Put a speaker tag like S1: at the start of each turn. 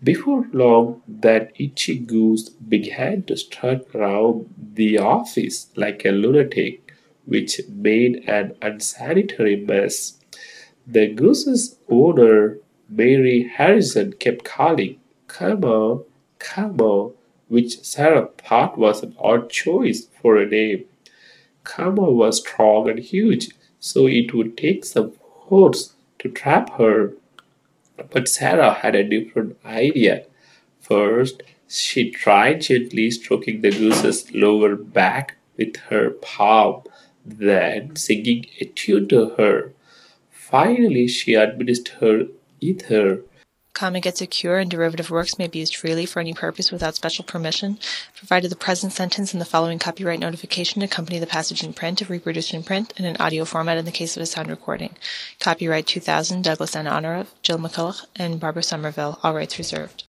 S1: Before long, that itchy goose began to strut around the office like a lunatic, which made an unsanitary mess. The goose's owner, Mary Harrison, kept calling, come on, which Sarah thought was an odd choice for a name. Kama was strong and huge, so it would take some force to trap her. But Sarah had a different idea. First, she tried gently stroking the goose's lower back with her palm, then singing a tune to her. Finally, she administered her ether.
S2: Kama gets a cure, and derivative works may be used freely for any purpose without special permission, provided the present sentence and the following copyright notification accompany the passage in print if reproduced in print in an audio format in the case of a sound recording. Copyright 2000, Douglas N. Honor of Jill McCulloch and Barbara Somerville, all rights reserved.